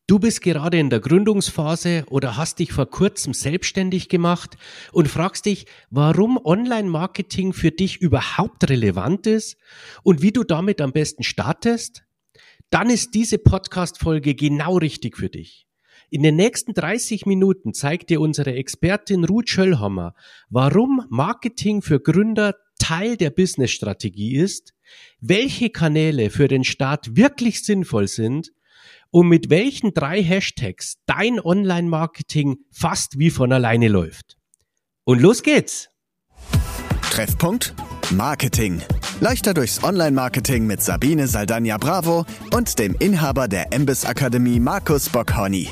Du bist gerade in der Gründungsphase oder hast dich vor kurzem selbstständig gemacht und fragst dich, warum Online-Marketing für dich überhaupt relevant ist und wie du damit am besten startest? Dann ist diese Podcast-Folge genau richtig für dich. In den nächsten 30 Minuten zeigt dir unsere Expertin Ruth Schöllhammer, warum Marketing für Gründer Teil der Business-Strategie ist, welche Kanäle für den Start wirklich sinnvoll sind und mit welchen 3 Hashtags dein Online-Marketing fast wie von alleine läuft. Und los geht's! Treffpunkt Marketing. Leichter durchs Online-Marketing mit Sabine Saldania Bravo und dem Inhaber der MBIS Akademie Markus Bockhorny.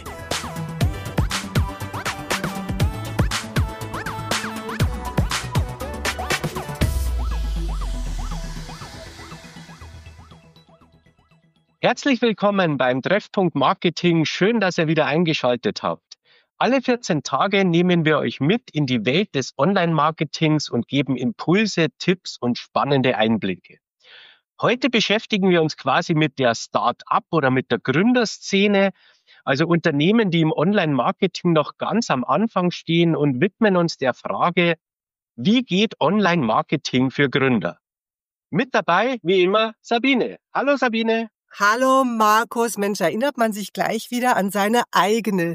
Herzlich willkommen beim Treffpunkt Marketing. Schön, dass ihr wieder eingeschaltet habt. Alle 14 Tage nehmen wir euch mit in die Welt des Online-Marketings und geben Impulse, Tipps und spannende Einblicke. Heute beschäftigen wir uns quasi mit der Start-up oder mit der Gründerszene, also Unternehmen, die im Online-Marketing noch ganz am Anfang stehen, und widmen uns der Frage, wie geht Online-Marketing für Gründer? Mit dabei, wie immer, Sabine. Hallo Sabine. Hallo Markus, Mensch, erinnert man sich gleich wieder an seine eigene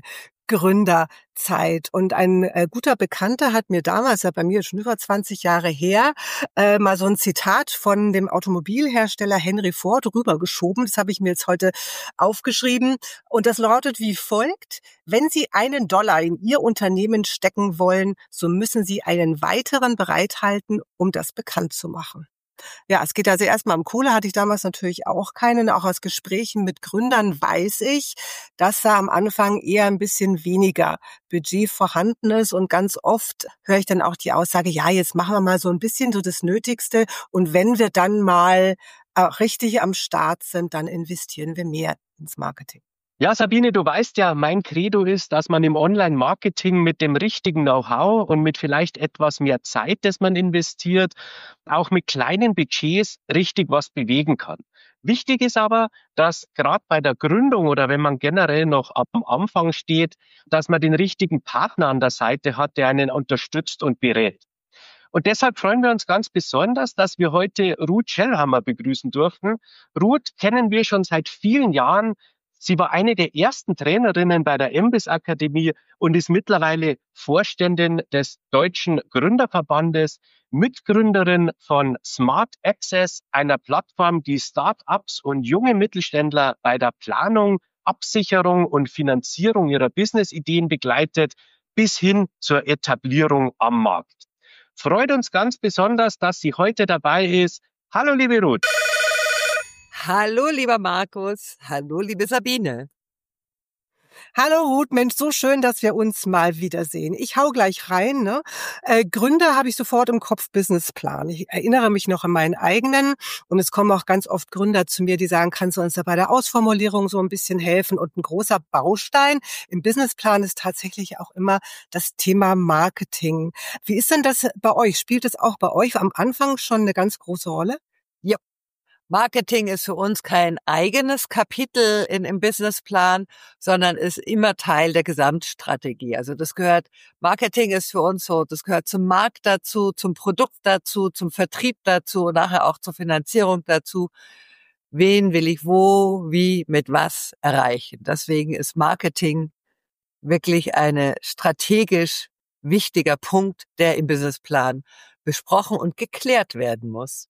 Gründerzeit. Und ein guter Bekannter hat mir damals, ja bei mir schon über 20 Jahre her, mal so ein Zitat von dem Automobilhersteller Henry Ford rübergeschoben. Das habe ich mir jetzt heute aufgeschrieben. Und das lautet wie folgt: Wenn Sie $1 in Ihr Unternehmen stecken wollen, so müssen Sie einen weiteren bereithalten, um das bekannt zu machen. Ja, es geht also erstmal um Kohle, hatte ich damals natürlich auch keine. Auch aus Gesprächen mit Gründern weiß ich, dass da am Anfang eher ein bisschen weniger Budget vorhanden ist. Und ganz oft höre ich dann auch die Aussage, ja, jetzt machen wir mal so ein bisschen so das Nötigste. Und wenn wir dann mal richtig am Start sind, dann investieren wir mehr ins Marketing. Ja, Sabine, du weißt ja, mein Credo ist, dass man im Online-Marketing mit dem richtigen Know-how und mit vielleicht etwas mehr Zeit, das man investiert, auch mit kleinen Budgets richtig was bewegen kann. Wichtig ist aber, dass gerade bei der Gründung oder wenn man generell noch am Anfang steht, dass man den richtigen Partner an der Seite hat, der einen unterstützt und berät. Und deshalb freuen wir uns ganz besonders, dass wir heute Ruth Schöllhammer begrüßen durften. Ruth kennen wir schon seit vielen Jahren. Sie war eine der ersten Trainerinnen bei der MBIS Akademie und ist mittlerweile Vorständin des Deutschen Gründerverbandes, Mitgründerin von Smart Access, einer Plattform, die Start-ups und junge Mittelständler bei der Planung, Absicherung und Finanzierung ihrer Business-Ideen begleitet, bis hin zur Etablierung am Markt. Freut uns ganz besonders, dass sie heute dabei ist. Hallo, liebe Ruth. Hallo, lieber Markus. Hallo, liebe Sabine. Hallo Ruth, Mensch, so schön, dass wir uns mal wiedersehen. Ich hau gleich rein. Ne? Gründer habe ich sofort im Kopf, Businessplan. Ich erinnere mich noch an meinen eigenen und es kommen auch ganz oft Gründer zu mir, die sagen, kannst du uns da bei der Ausformulierung so ein bisschen helfen? Und ein großer Baustein im Businessplan ist tatsächlich auch immer das Thema Marketing. Wie ist denn das bei euch? Spielt es auch bei euch am Anfang schon eine ganz große Rolle? Ja. Marketing ist für uns kein eigenes Kapitel im Businessplan, sondern ist immer Teil der Gesamtstrategie. Also Marketing ist für uns so, das gehört zum Markt dazu, zum Produkt dazu, zum Vertrieb dazu und nachher auch zur Finanzierung dazu. Wen will ich wo, wie, mit was erreichen? Deswegen ist Marketing wirklich eine strategisch wichtiger Punkt, der im Businessplan besprochen und geklärt werden muss.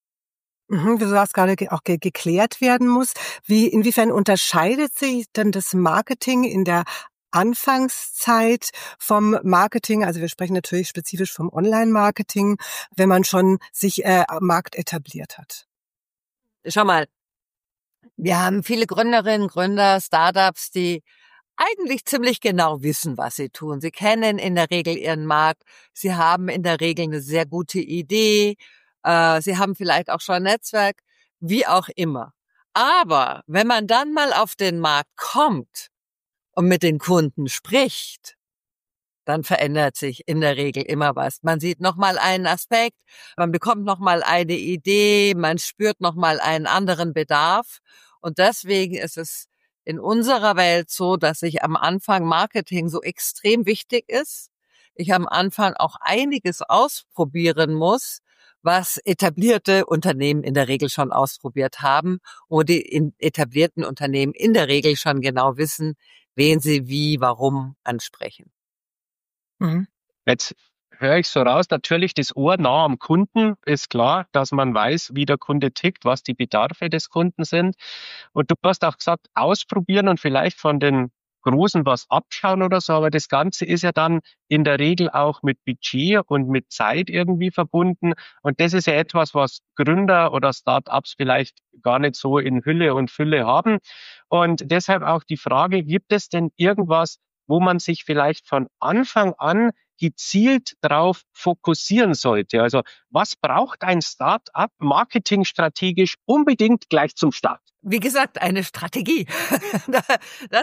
Du sagst gerade auch geklärt werden muss. Inwiefern unterscheidet sich denn das Marketing in der Anfangszeit vom Marketing? Also wir sprechen natürlich spezifisch vom Online-Marketing, wenn man schon sich am Markt etabliert hat. Schau mal, wir haben viele Gründerinnen, Gründer, Startups, die eigentlich ziemlich genau wissen, was sie tun. Sie kennen in der Regel ihren Markt. Sie haben in der Regel eine sehr gute Idee. Sie haben vielleicht auch schon ein Netzwerk, wie auch immer. Aber wenn man dann mal auf den Markt kommt und mit den Kunden spricht, dann verändert sich in der Regel immer was. Man sieht nochmal einen Aspekt, man bekommt nochmal eine Idee, man spürt nochmal einen anderen Bedarf. Und deswegen ist es in unserer Welt so, dass ich am Anfang Marketing so extrem wichtig ist. Ich am Anfang auch einiges ausprobieren muss, was etablierte Unternehmen in der Regel schon ausprobiert haben, wo die etablierten Unternehmen in der Regel schon genau wissen, wen sie wie, warum ansprechen. Mhm. Jetzt höre ich so raus, natürlich das Ohr nah am Kunden, ist klar, dass man weiß, wie der Kunde tickt, was die Bedarfe des Kunden sind. Und du hast auch gesagt, ausprobieren und vielleicht von den Großen was abschauen oder so, aber das Ganze ist ja dann in der Regel auch mit Budget und mit Zeit irgendwie verbunden. Und das ist ja etwas, was Gründer oder Startups vielleicht gar nicht so in Hülle und Fülle haben. Und deshalb auch die Frage, gibt es denn irgendwas, wo man sich vielleicht von Anfang an gezielt darauf fokussieren sollte? Also was braucht ein Start-up marketingstrategisch unbedingt gleich zum Start? Wie gesagt, eine Strategie. Das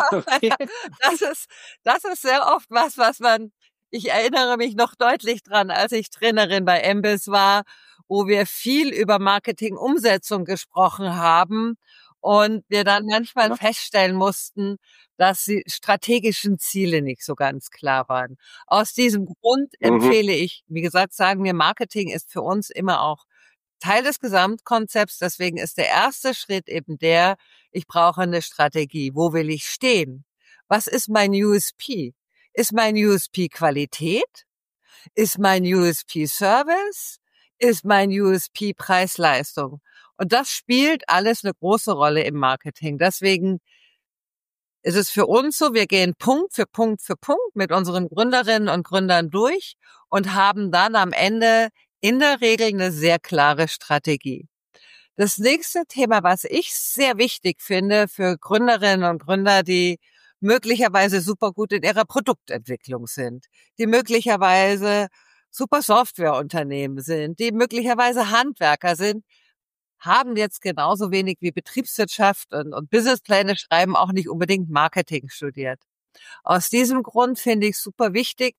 ist sehr oft was man, ich erinnere mich noch deutlich dran, als ich Trainerin bei Embis war, wo wir viel über Marketing-Umsetzung gesprochen haben und wir dann manchmal feststellen mussten, dass die strategischen Ziele nicht so ganz klar waren. Aus diesem Grund empfehle ich, wie gesagt, sagen wir, Marketing ist für uns immer auch Teil des Gesamtkonzepts. Deswegen ist der erste Schritt eben ich brauche eine Strategie. Wo will ich stehen? Was ist mein USP? Ist mein USP Qualität? Ist mein USP Service? Ist mein USP Preis-Leistung? Und das spielt alles eine große Rolle im Marketing. Deswegen ist es für uns so, wir gehen Punkt für Punkt für Punkt mit unseren Gründerinnen und Gründern durch und haben dann am Ende in der Regel eine sehr klare Strategie. Das nächste Thema, was ich sehr wichtig finde für Gründerinnen und Gründer, die möglicherweise super gut in ihrer Produktentwicklung sind, die möglicherweise super Softwareunternehmen sind, die möglicherweise Handwerker sind, haben jetzt genauso wenig wie Betriebswirtschaft und Businesspläne schreiben auch nicht unbedingt Marketing studiert. Aus diesem Grund finde ich super wichtig,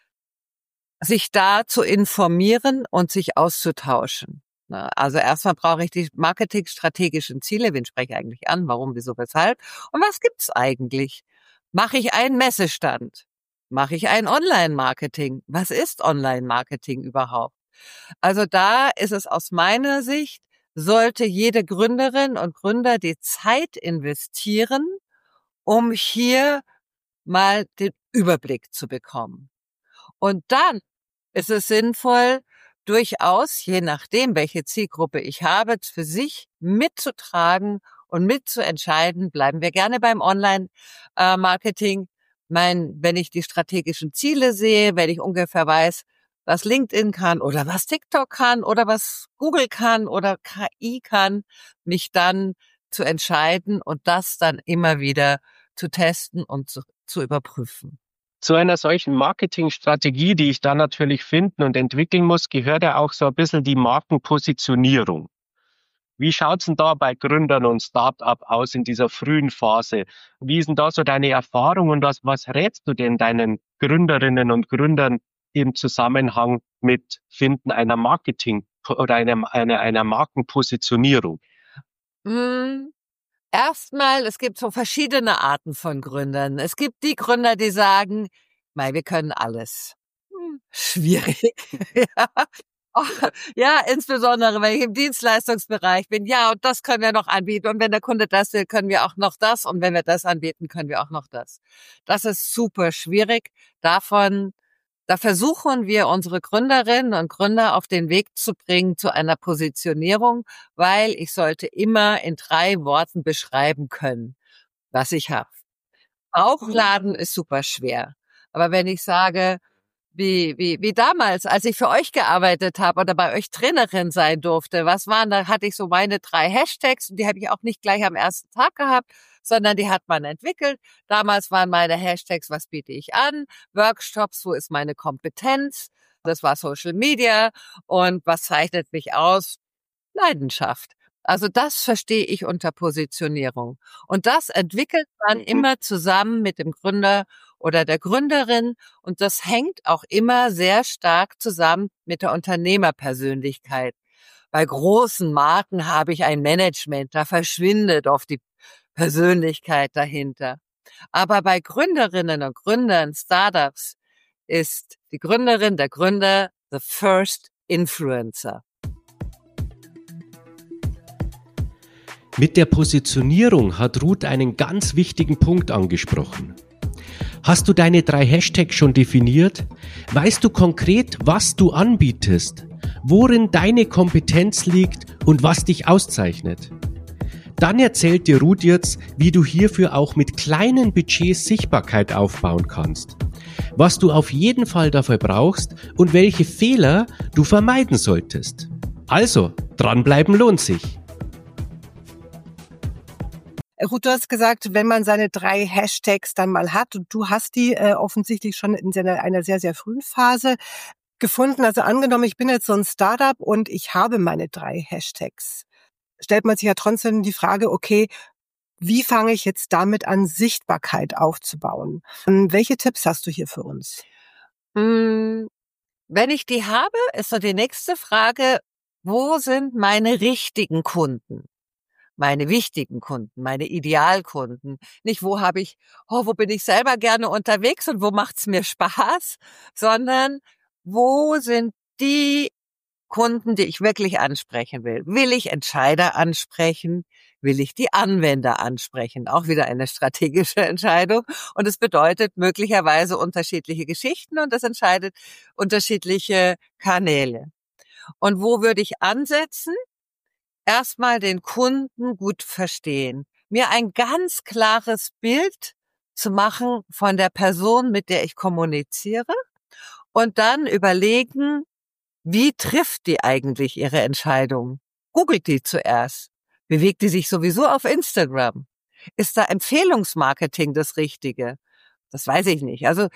sich da zu informieren und sich auszutauschen. Also erstmal brauche ich die marketingstrategischen Ziele. Wen spreche ich eigentlich an? Warum, wieso, weshalb? Und was gibt's eigentlich? Mache ich einen Messestand? Mache ich ein Online-Marketing? Was ist Online-Marketing überhaupt? Also da ist es aus meiner Sicht, sollte jede Gründerin und Gründer die Zeit investieren, um hier mal den Überblick zu bekommen. Und dann ist es sinnvoll, durchaus, je nachdem, welche Zielgruppe ich habe, für sich mitzutragen und mitzuentscheiden. Bleiben wir gerne beim Online-Marketing. Wenn ich die strategischen Ziele sehe, wenn ich ungefähr weiß, was LinkedIn kann oder was TikTok kann oder was Google kann oder KI kann, mich dann zu entscheiden und das dann immer wieder zu testen und zu überprüfen. Zu einer solchen Marketingstrategie, die ich da natürlich finden und entwickeln muss, gehört ja auch so ein bisschen die Markenpositionierung. Wie schaut's denn da bei Gründern und Start-up aus in dieser frühen Phase? Wie ist denn da so deine Erfahrung und was rätst du denn deinen Gründerinnen und Gründern im Zusammenhang mit Finden einer Marketing- oder einer Markenpositionierung? Erstmal, es gibt so verschiedene Arten von Gründern. Es gibt die Gründer, die sagen, wir können alles. Schwierig. Ja, insbesondere, wenn ich im Dienstleistungsbereich bin. Ja, und das können wir noch anbieten. Und wenn der Kunde das will, können wir auch noch das. Und wenn wir das anbieten, können wir auch noch das. Das ist super schwierig. Da versuchen wir, unsere Gründerinnen und Gründer auf den Weg zu bringen zu einer Positionierung, weil ich sollte immer in 3 Worten beschreiben können, was ich habe. Bauchladen ist super schwer. Aber wenn ich sage, wie damals, als ich für euch gearbeitet habe oder bei euch Trainerin sein durfte, da hatte ich so meine 3 Hashtags und die habe ich auch nicht gleich am ersten Tag gehabt, sondern die hat man entwickelt. Damals waren meine Hashtags, was biete ich an? Workshops, wo ist meine Kompetenz? Das war Social Media. Und was zeichnet mich aus? Leidenschaft. Also das verstehe ich unter Positionierung. Und das entwickelt man immer zusammen mit dem Gründer oder der Gründerin. Und das hängt auch immer sehr stark zusammen mit der Unternehmerpersönlichkeit. Bei großen Marken habe ich ein Management, da verschwindet oft die Persönlichkeit dahinter. Aber bei Gründerinnen und Gründern, Startups, ist die Gründerin, der Gründer the first influencer. Mit der Positionierung hat Ruth einen ganz wichtigen Punkt angesprochen. Hast du deine 3 Hashtags schon definiert? Weißt du konkret, was du anbietest, worin deine Kompetenz liegt und was dich auszeichnet? Dann erzählt dir Ruth jetzt, wie du hierfür auch mit kleinen Budgets Sichtbarkeit aufbauen kannst, was du auf jeden Fall dafür brauchst und welche Fehler du vermeiden solltest. Also, dranbleiben lohnt sich. Ruth, du hast gesagt, wenn man seine 3 Hashtags dann mal hat, und du hast die offensichtlich schon in einer sehr, sehr frühen Phase gefunden. Also angenommen, ich bin jetzt so ein Startup und ich habe meine 3 Hashtags. Stellt man sich ja trotzdem die Frage, okay, wie fange ich jetzt damit an, Sichtbarkeit aufzubauen? Und welche Tipps hast du hier für uns? Wenn ich die habe, ist so die nächste Frage, wo sind meine richtigen Kunden? Meine wichtigen Kunden, meine Idealkunden. Nicht, wo bin ich selber gerne unterwegs und wo macht's mir Spaß, sondern wo sind die Kunden, die ich wirklich ansprechen will? Will ich Entscheider ansprechen? Will ich die Anwender ansprechen? Auch wieder eine strategische Entscheidung. Und es bedeutet möglicherweise unterschiedliche Geschichten und das entscheidet unterschiedliche Kanäle. Und wo würde ich ansetzen? Erstmal den Kunden gut verstehen, mir ein ganz klares Bild zu machen von der Person, mit der ich kommuniziere und dann überlegen, wie trifft die eigentlich ihre Entscheidung? Googelt die zuerst? Bewegt die sich sowieso auf Instagram? Ist da Empfehlungsmarketing das Richtige? Das weiß ich nicht. Also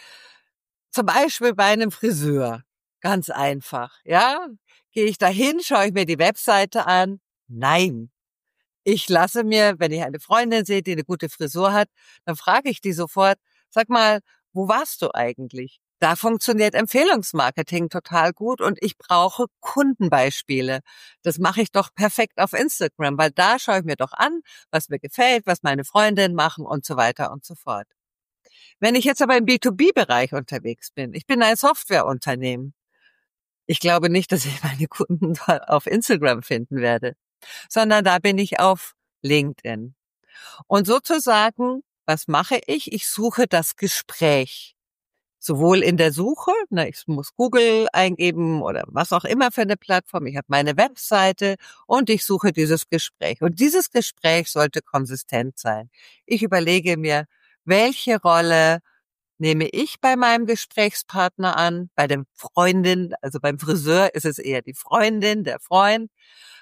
zum Beispiel bei einem Friseur. Ganz einfach, ja? Gehe ich dahin, schaue ich mir die Webseite an? Nein. Ich lasse mir, wenn ich eine Freundin sehe, die eine gute Frisur hat, dann frage ich die sofort, sag mal, wo warst du eigentlich? Da funktioniert Empfehlungsmarketing total gut und ich brauche Kundenbeispiele. Das mache ich doch perfekt auf Instagram, weil da schaue ich mir doch an, was mir gefällt, was meine Freundinnen machen und so weiter und so fort. Wenn ich jetzt aber im B2B-Bereich unterwegs bin, ich bin ein Softwareunternehmen, ich glaube nicht, dass ich meine Kunden auf Instagram finden werde, sondern da bin ich auf LinkedIn. Und sozusagen, was mache ich? Ich suche das Gespräch. Sowohl in der Suche, ich muss Google eingeben oder was auch immer für eine Plattform. Ich habe meine Webseite und ich suche dieses Gespräch. Und dieses Gespräch sollte konsistent sein. Ich überlege mir, welche Rolle nehme ich bei meinem Gesprächspartner an? Bei der Freundin, also beim Friseur ist es eher die Freundin, der Freund.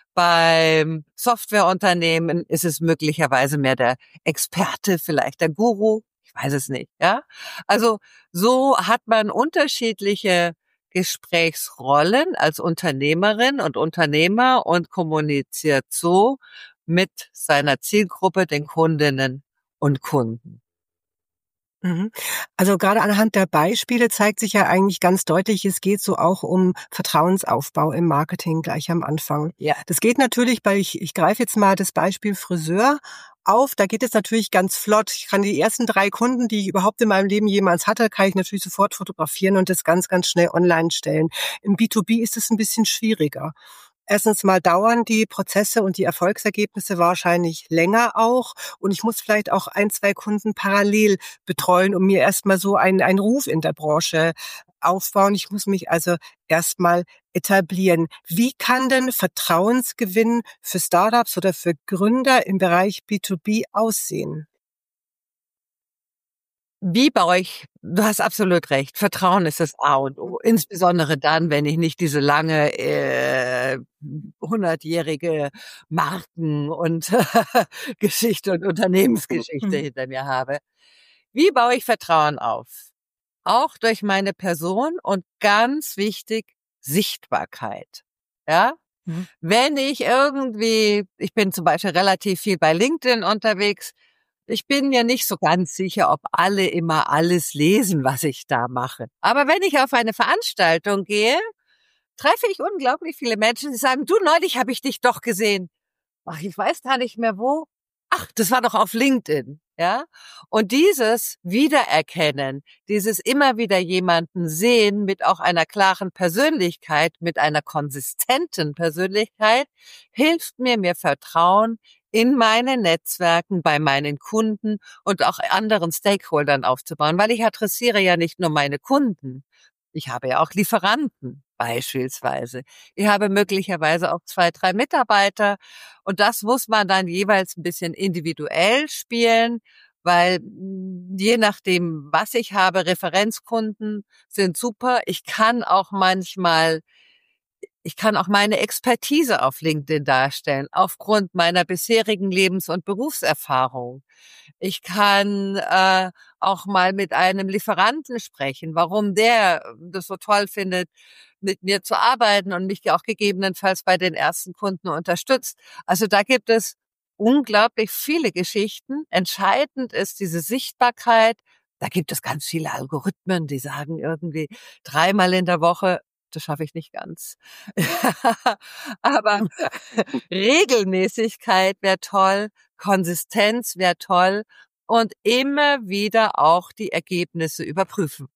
Beim Softwareunternehmen ist es möglicherweise mehr der Experte, vielleicht der Guru. Ich weiß es nicht, ja. Also so hat man unterschiedliche Gesprächsrollen als Unternehmerin und Unternehmer und kommuniziert so mit seiner Zielgruppe, den Kundinnen und Kunden. Also gerade anhand der Beispiele zeigt sich ja eigentlich ganz deutlich, es geht so auch um Vertrauensaufbau im Marketing gleich am Anfang. Ja. Das geht natürlich, weil ich greife jetzt mal das Beispiel Friseur auf, da geht es natürlich ganz flott. Ich kann die ersten 3 Kunden, die ich überhaupt in meinem Leben jemals hatte, kann ich natürlich sofort fotografieren und das ganz, ganz schnell online stellen. Im B2B ist es ein bisschen schwieriger. Erstens mal dauern die Prozesse und die Erfolgsergebnisse wahrscheinlich länger auch. Und ich muss vielleicht auch 1, 2 Kunden parallel betreuen, um mir erstmal so einen Ruf in der Branche aufbauen. Ich muss mich also erstmal etablieren. Wie kann denn Vertrauensgewinn für Startups oder für Gründer im Bereich B2B aussehen? Du hast absolut recht, Vertrauen ist das A und O, insbesondere dann, wenn ich nicht diese lange 100-jährige Marken- und Geschichte und Unternehmensgeschichte hinter mir habe. Wie baue ich Vertrauen auf? Auch durch meine Person und ganz wichtig, Sichtbarkeit. Ja? Wenn ich bin zum Beispiel relativ viel bei LinkedIn unterwegs, ich bin mir nicht so ganz sicher, ob alle immer alles lesen, was ich da mache. Aber wenn ich auf eine Veranstaltung gehe, treffe ich unglaublich viele Menschen, die sagen, du, neulich habe ich dich doch gesehen. Ach, ich weiß gar nicht mehr wo. ach, das war doch auf LinkedIn, ja? Und dieses Wiedererkennen, dieses immer wieder jemanden sehen mit auch einer klaren Persönlichkeit, mit einer konsistenten Persönlichkeit, hilft mir Vertrauen in meine Netzwerken, bei meinen Kunden und auch anderen Stakeholdern aufzubauen, weil ich adressiere ja nicht nur meine Kunden. Ich habe ja auch Lieferanten beispielsweise. Ich habe möglicherweise auch 2, 3 Mitarbeiter und das muss man dann jeweils ein bisschen individuell spielen, weil je nachdem, was ich habe, Referenzkunden sind super. Ich kann auch meine Expertise auf LinkedIn darstellen, aufgrund meiner bisherigen Lebens- und Berufserfahrung. Ich kann auch mal mit einem Lieferanten sprechen, warum der das so toll findet, mit mir zu arbeiten und mich auch gegebenenfalls bei den ersten Kunden unterstützt. Also da gibt es unglaublich viele Geschichten. Entscheidend ist diese Sichtbarkeit. Da gibt es ganz viele Algorithmen, die sagen irgendwie 3-mal in der Woche, das schaffe ich nicht ganz. Aber Regelmäßigkeit wäre toll, Konsistenz wäre toll und immer wieder auch die Ergebnisse überprüfen.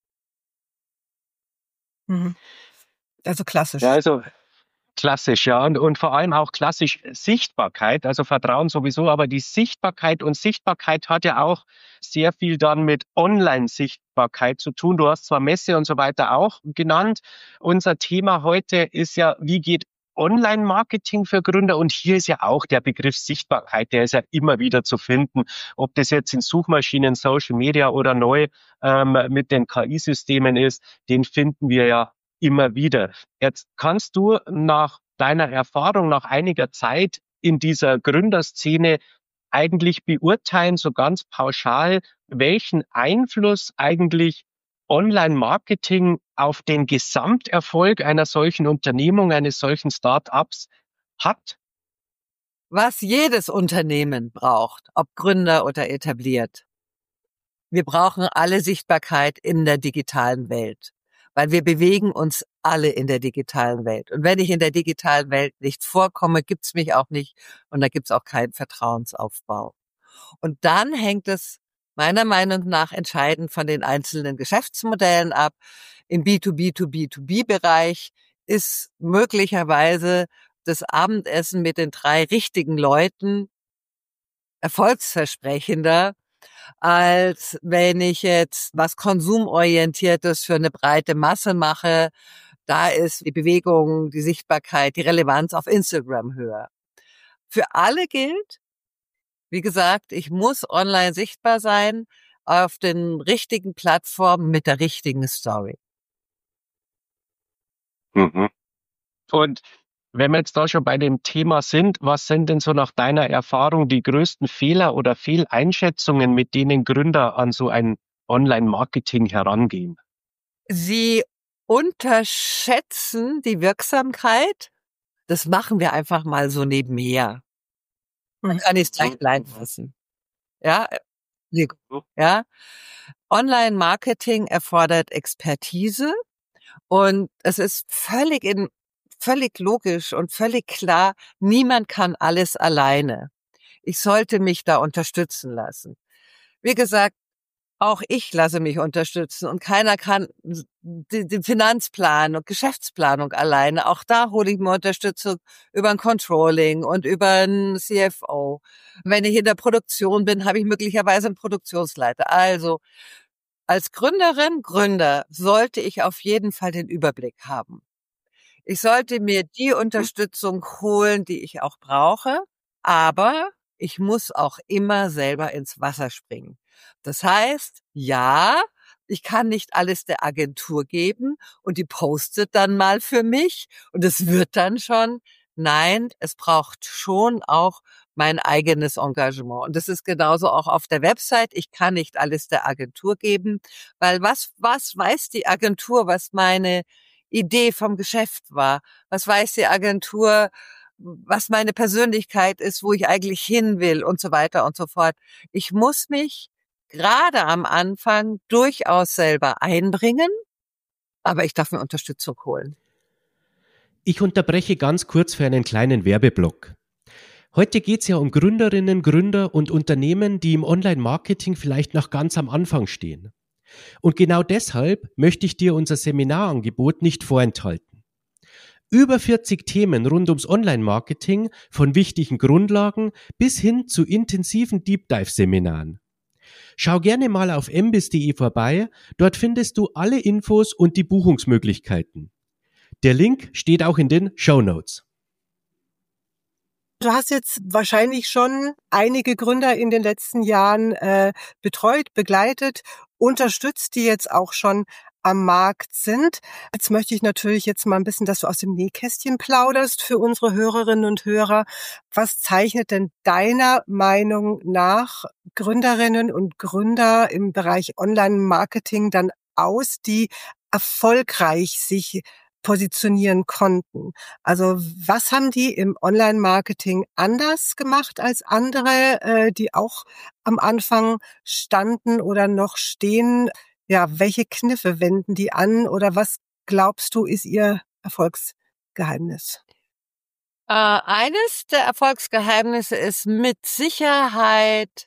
Also klassisch. Ja, also klassisch, ja. Und vor allem auch klassisch Sichtbarkeit, also Vertrauen sowieso, aber die Sichtbarkeit und Sichtbarkeit hat ja auch sehr viel dann mit Online-Sichtbarkeit zu tun. Du hast zwar Messe und so weiter auch genannt. Unser Thema heute ist ja, wie geht Online-Marketing für Gründer? Und hier ist ja auch der Begriff Sichtbarkeit, der ist ja immer wieder zu finden. Ob das jetzt in Suchmaschinen, Social Media oder neu mit den KI-Systemen ist, den finden wir ja immer wieder. Jetzt kannst du nach deiner Erfahrung, nach einiger Zeit in dieser Gründerszene eigentlich beurteilen, so ganz pauschal, welchen Einfluss eigentlich Online-Marketing auf den Gesamterfolg einer solchen Unternehmung, eines solchen Start-ups hat? Was jedes Unternehmen braucht, ob Gründer oder etabliert. Wir brauchen alle Sichtbarkeit in der digitalen Welt, weil wir bewegen uns alle in der digitalen Welt. Und wenn ich in der digitalen Welt nicht vorkomme, gibt's mich auch nicht und da gibt's auch keinen Vertrauensaufbau. Und dann hängt es meiner Meinung nach entscheidend von den einzelnen Geschäftsmodellen ab. Im B2B-to-B2B-Bereich ist möglicherweise das Abendessen mit den 3 richtigen Leuten erfolgsversprechender, als wenn ich jetzt was Konsumorientiertes für eine breite Masse mache. Da ist die Bewegung, die Sichtbarkeit, die Relevanz auf Instagram höher. Für alle gilt, wie gesagt, ich muss online sichtbar sein, auf den richtigen Plattformen mit der richtigen Story. Mhm. Und wenn wir jetzt da schon bei dem Thema sind, was sind denn so nach deiner Erfahrung die größten Fehler oder Fehleinschätzungen, mit denen Gründer an so ein Online-Marketing herangehen? Sie unterschätzen die Wirksamkeit. Das machen wir einfach mal so nebenher. Dann kann ich es gleich bleiben lassen. Ja, ja. Online-Marketing erfordert Expertise und es ist völlig logisch und völlig klar, niemand kann alles alleine. Ich sollte mich da unterstützen lassen. Wie gesagt, auch ich lasse mich unterstützen und keiner kann die Finanzplan und Geschäftsplanung alleine. Auch da hole ich mir Unterstützung über ein Controlling und über ein CFO. Wenn ich in der Produktion bin, habe ich möglicherweise einen Produktionsleiter. Also als Gründer sollte ich auf jeden Fall den Überblick haben. Ich sollte mir die Unterstützung holen, die ich auch brauche, aber ich muss auch immer selber ins Wasser springen. Das heißt, ja, ich kann nicht alles der Agentur geben und die postet dann mal für mich und es wird dann schon. Nein, es braucht schon auch mein eigenes Engagement. Und das ist genauso auch auf der Website. Ich kann nicht alles der Agentur geben, weil was weiß die Agentur, was meine Idee vom Geschäft war? Was weiß die Agentur, was meine Persönlichkeit ist, wo ich eigentlich hin will und so weiter und so fort. Ich muss mich gerade am Anfang durchaus selber einbringen, aber ich darf mir Unterstützung holen. Ich unterbreche ganz kurz für einen kleinen Werbeblock. Heute geht's ja um Gründerinnen, Gründer und Unternehmen, die im Online-Marketing vielleicht noch ganz am Anfang stehen. Und genau deshalb möchte ich dir unser Seminarangebot nicht vorenthalten. Über 40 Themen rund ums Online-Marketing, von wichtigen Grundlagen bis hin zu intensiven Deep-Dive-Seminaren. Schau gerne mal auf mbis.de vorbei, dort findest du alle Infos und die Buchungsmöglichkeiten. Der Link steht auch in den Shownotes. Du hast jetzt wahrscheinlich schon einige Gründer in den letzten Jahren betreut, begleitet, unterstützt, die jetzt auch schon am Markt sind. Jetzt möchte ich natürlich jetzt mal ein bisschen, dass du aus dem Nähkästchen plauderst für unsere Hörerinnen und Hörer. Was zeichnet denn deiner Meinung nach Gründerinnen und Gründer im Bereich Online-Marketing dann aus, die erfolgreich sich positionieren konnten? Also was haben die im Online-Marketing anders gemacht als andere, die auch am Anfang standen oder noch stehen? Ja, welche Kniffe wenden die an oder was glaubst du, ist ihr Erfolgsgeheimnis? Eines der Erfolgsgeheimnisse ist mit Sicherheit,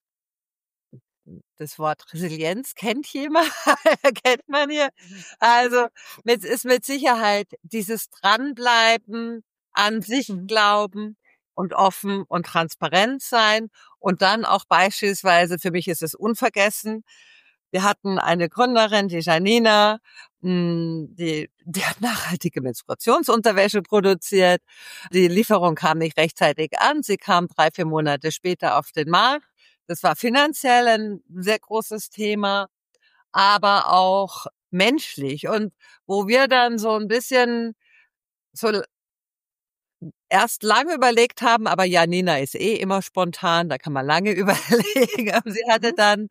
das Wort Resilienz kennt jemand, kennt man hier. Also ist mit Sicherheit dieses Dranbleiben, an sich glauben und offen und transparent sein und dann auch beispielsweise, für mich ist es unvergessen, wir hatten eine Gründerin, die Janina, die hat nachhaltige Menstruationsunterwäsche produziert. Die Lieferung kam nicht rechtzeitig an. Sie kam 3-4 Monate später auf den Markt. Das war finanziell ein sehr großes Thema, aber auch menschlich. Und wo wir dann so ein bisschen so erst lange überlegt haben, aber Janina ist immer spontan, da kann man lange überlegen. Aber sie hatte dann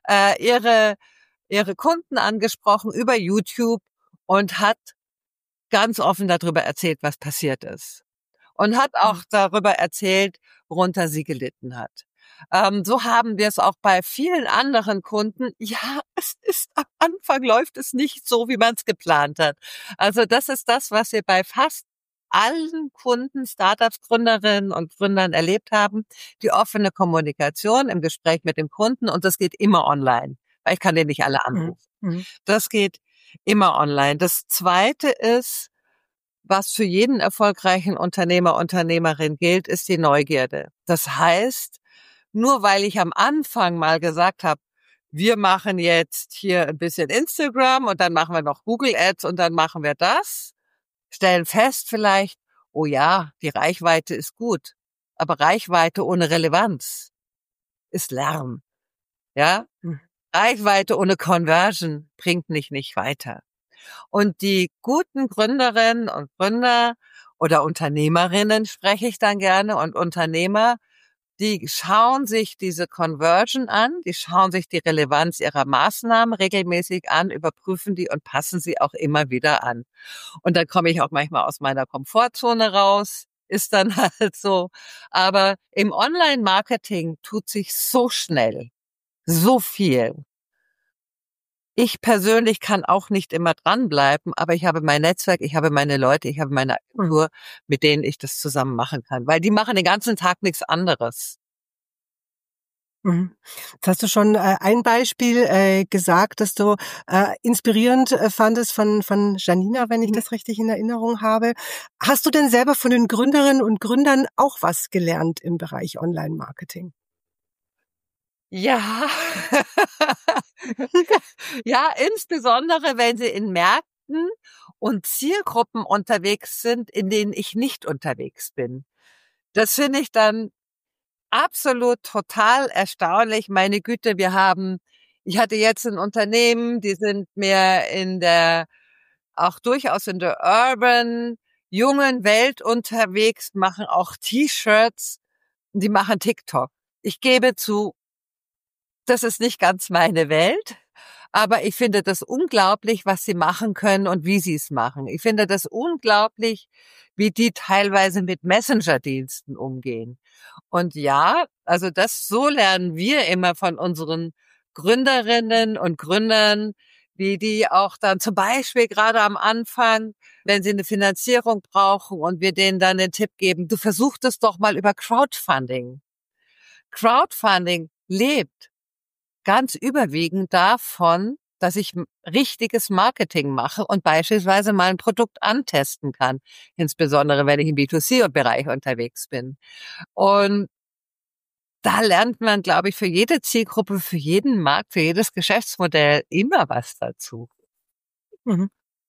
ihre Kunden angesprochen über YouTube und hat ganz offen darüber erzählt, was passiert ist. Und hat auch darüber erzählt, worunter sie gelitten hat. So haben wir es auch bei vielen anderen Kunden. Ja, es ist am Anfang läuft es nicht so, wie man es geplant hat. Also das ist das, was wir bei fast allen Kunden, Startups, Gründerinnen und Gründern erlebt haben. Die offene Kommunikation im Gespräch mit dem Kunden und das geht immer online, weil ich kann den nicht alle anrufen. Das geht immer online. Das Zweite ist, was für jeden erfolgreichen Unternehmer, Unternehmerin gilt, ist die Neugierde. Das heißt, nur weil ich am Anfang mal gesagt habe, wir machen jetzt hier ein bisschen Instagram und dann machen wir noch Google Ads und dann machen wir das, stellen fest vielleicht, oh ja, die Reichweite ist gut, aber Reichweite ohne Relevanz ist Lärm. Ja? Reichweite ohne Conversion bringt mich nicht weiter. Und die guten Gründerinnen und Gründer oder Unternehmerinnen spreche ich dann gerne und Unternehmer, die schauen sich diese Conversion an, die schauen sich die Relevanz ihrer Maßnahmen regelmäßig an, überprüfen die und passen sie auch immer wieder an. Und dann komme ich auch manchmal aus meiner Komfortzone raus, ist dann halt so. Aber im Online-Marketing tut sich so schnell, so viel. Ich persönlich kann auch nicht immer dranbleiben, aber ich habe mein Netzwerk, ich habe meine Leute, ich habe meine Agentur, mit denen ich das zusammen machen kann, weil die machen den ganzen Tag nichts anderes. Jetzt hast du schon ein Beispiel gesagt, das du inspirierend fandest von Janina, wenn ich das richtig in Erinnerung habe. Hast du denn selber von den Gründerinnen und Gründern auch was gelernt im Bereich Online-Marketing? Ja, ja, insbesondere wenn sie in Märkten und Zielgruppen unterwegs sind, in denen ich nicht unterwegs bin. Das finde ich dann absolut total erstaunlich. Meine Güte, ich hatte jetzt ein Unternehmen, die sind mehr auch durchaus in der urban, jungen Welt unterwegs, machen auch T-Shirts, die machen TikTok. Ich gebe zu, das ist nicht ganz meine Welt, aber ich finde das unglaublich, was sie machen können und wie sie es machen. Ich finde das unglaublich, wie die teilweise mit Messenger-Diensten umgehen. Und ja, also so lernen wir immer von unseren Gründerinnen und Gründern, wie die auch dann zum Beispiel gerade am Anfang, wenn sie eine Finanzierung brauchen und wir denen dann den Tipp geben, du versuch das doch mal über Crowdfunding. Crowdfunding lebt ganz überwiegend davon, dass ich richtiges Marketing mache und beispielsweise mal ein Produkt antesten kann, insbesondere wenn ich im B2C-Bereich unterwegs bin. Und da lernt man, glaube ich, für jede Zielgruppe, für jeden Markt, für jedes Geschäftsmodell immer was dazu. Mhm.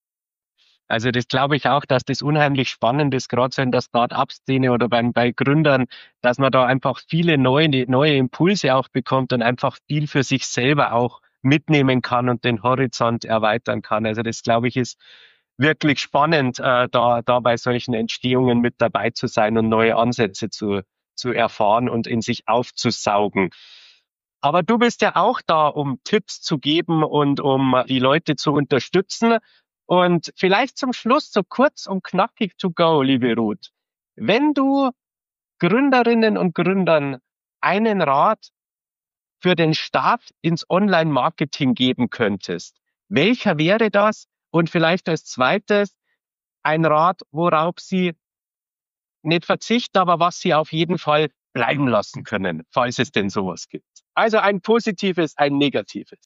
Also das glaube ich auch, dass das unheimlich spannend ist, gerade so in der Start-up-Szene oder bei Gründern, dass man da einfach viele neue Impulse auch bekommt und einfach viel für sich selber auch mitnehmen kann und den Horizont erweitern kann. Also das glaube ich ist wirklich spannend, da bei solchen Entstehungen mit dabei zu sein und neue Ansätze zu erfahren und in sich aufzusaugen. Aber du bist ja auch da, um Tipps zu geben und um die Leute zu unterstützen. Und vielleicht zum Schluss so kurz und knackig to go, liebe Ruth. Wenn du Gründerinnen und Gründern einen Rat für den Start ins Online-Marketing geben könntest, welcher wäre das? Und vielleicht als zweites ein Rat, worauf sie nicht verzichten, aber was sie auf jeden Fall bleiben lassen können, falls es denn sowas gibt. Also ein positives, ein negatives.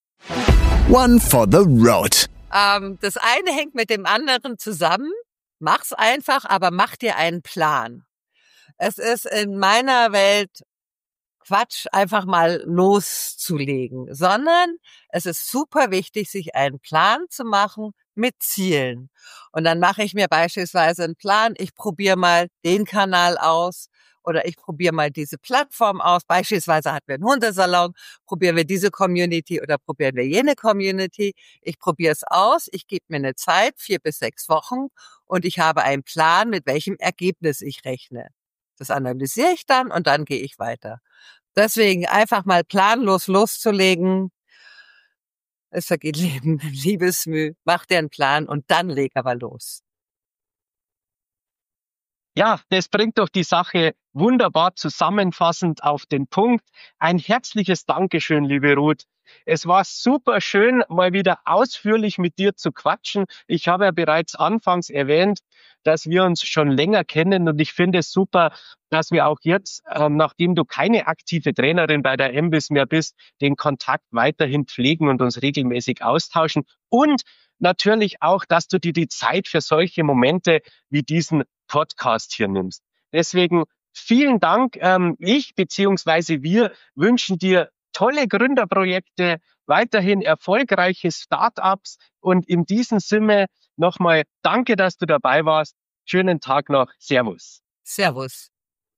One for the road. Das eine hängt mit dem anderen zusammen. Mach's einfach, aber mach dir einen Plan. Es ist in meiner Welt Quatsch, einfach mal loszulegen, sondern es ist super wichtig, sich einen Plan zu machen mit Zielen. Und dann mache ich mir beispielsweise einen Plan, ich probiere mal den Kanal aus oder ich probiere mal diese Plattform aus. Beispielsweise hatten wir einen Hundesalon, probieren wir diese Community oder probieren wir jene Community. Ich probiere es aus, ich gebe mir eine Zeit, 4 bis 6 Wochen und ich habe einen Plan, mit welchem Ergebnis ich rechne. Das analysiere ich dann und dann gehe ich weiter. Deswegen einfach mal planlos loszulegen. Es vergeht Leben, Liebesmüh. Mach dir einen Plan und dann leg aber los. Ja, das bringt doch die Sache wunderbar zusammenfassend auf den Punkt. Ein herzliches Dankeschön, liebe Ruth. Es war super schön, mal wieder ausführlich mit dir zu quatschen. Ich habe ja bereits anfangs erwähnt, dass wir uns schon länger kennen und ich finde es super, dass wir auch jetzt, nachdem du keine aktive Trainerin bei der MBIS mehr bist, den Kontakt weiterhin pflegen und uns regelmäßig austauschen und natürlich auch, dass du dir die Zeit für solche Momente wie diesen Podcast hier nimmst. Deswegen vielen Dank. Ich bzw. wir wünschen dir tolle Gründerprojekte, weiterhin erfolgreiche Startups und in diesem Sinne nochmal danke, dass du dabei warst. Schönen Tag noch. Servus. Servus.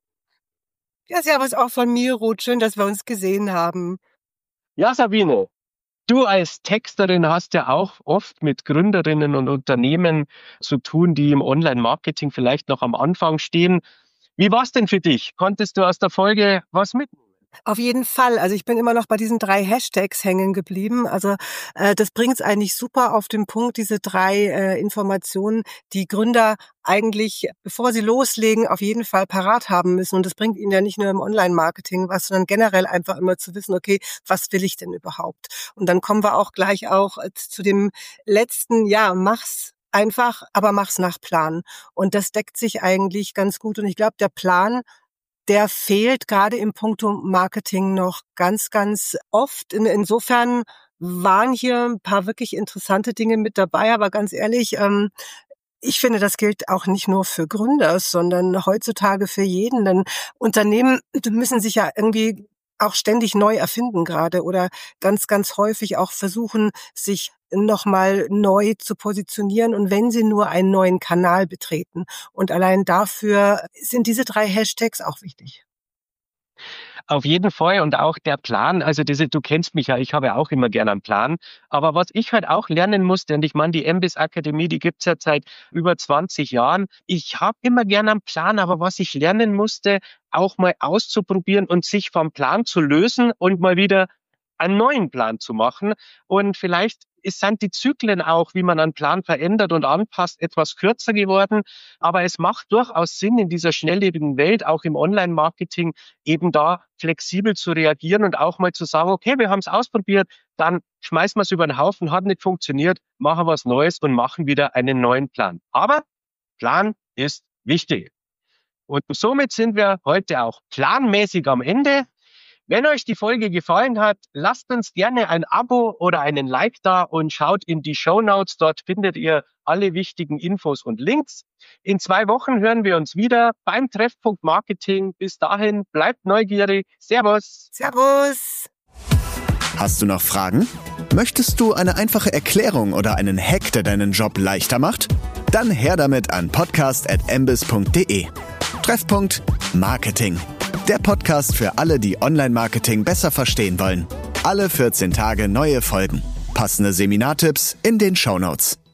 Ja, servus auch von mir, Ruth. Schön, dass wir uns gesehen haben. Ja, Sabine. Du als Texterin hast ja auch oft mit Gründerinnen und Unternehmen zu tun, die im Online-Marketing vielleicht noch am Anfang stehen. Wie war es denn für dich? Konntest du aus der Folge was mitnehmen? Auf jeden Fall. Also ich bin immer noch bei diesen 3 Hashtags hängen geblieben. Also das bringt es eigentlich super auf den Punkt, diese 3 Informationen, die Gründer eigentlich, bevor sie loslegen, auf jeden Fall parat haben müssen. Und das bringt ihnen ja nicht nur im Online-Marketing was, sondern generell einfach immer zu wissen, okay, was will ich denn überhaupt? Und dann kommen wir auch gleich auch zu dem letzten, ja, mach's einfach, aber mach's nach Plan. Und das deckt sich eigentlich ganz gut. Und ich glaube, der Plan, der fehlt gerade im Punkto Marketing noch ganz, ganz oft. Insofern waren hier ein paar wirklich interessante Dinge mit dabei, aber ganz ehrlich, ich finde, das gilt auch nicht nur für Gründer, sondern heutzutage für jeden. Denn Unternehmen müssen sich ja irgendwie auch ständig neu erfinden gerade oder ganz, ganz häufig auch versuchen, sich nochmal neu zu positionieren und wenn sie nur einen neuen Kanal betreten. Und allein dafür sind diese 3 Hashtags auch wichtig. Auf jeden Fall und auch der Plan, also du kennst mich ja, ich habe auch immer gerne einen Plan, aber was ich halt auch lernen musste, und ich meine, die MBIS Akademie, die gibt's ja seit über 20 Jahren, ich habe immer gerne einen Plan, aber was ich lernen musste, auch mal auszuprobieren und sich vom Plan zu lösen und mal wieder einen neuen Plan zu machen und vielleicht sind die Zyklen auch, wie man einen Plan verändert und anpasst, etwas kürzer geworden. Aber es macht durchaus Sinn, in dieser schnelllebigen Welt, auch im Online-Marketing, eben da flexibel zu reagieren und auch mal zu sagen, okay, wir haben es ausprobiert, dann schmeißen wir es über den Haufen, hat nicht funktioniert, machen was Neues und machen wieder einen neuen Plan. Aber Plan ist wichtig. Und somit sind wir heute auch planmäßig am Ende. Wenn euch die Folge gefallen hat, lasst uns gerne ein Abo oder einen Like da und schaut in die Shownotes. Dort findet ihr alle wichtigen Infos und Links. In 2 Wochen hören wir uns wieder beim Treffpunkt Marketing. Bis dahin, bleibt neugierig. Servus. Servus. Hast du noch Fragen? Möchtest du eine einfache Erklärung oder einen Hack, der deinen Job leichter macht? Dann her damit an podcast@embis.de. Treffpunkt Marketing. Der Podcast für alle, die Online-Marketing besser verstehen wollen. Alle 14 Tage neue Folgen. Passende Seminartipps in den Shownotes.